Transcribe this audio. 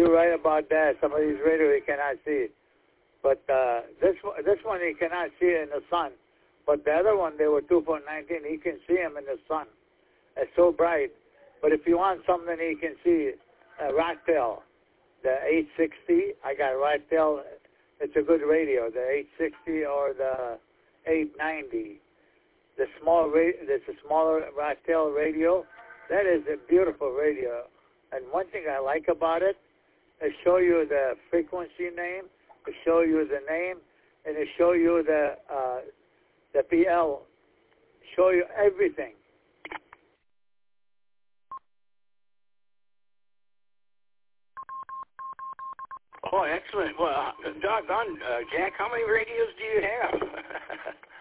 you're right about that. Some of these radio you cannot see. But this one you cannot see in the sun. But the other one, they were 2.19. You can see them in the sun. It's so bright. But if you want something you can see, Rocktail, the 860. I got Rocktail. It's a good radio, the 860 or the 890. There's a smaller Rocktail radio. That is a beautiful radio. And one thing I like about it, it show you the frequency name, it show you the name, and it show you the PL, show you everything. Oh, excellent. Well, doggone, Jack, how many radios do you have?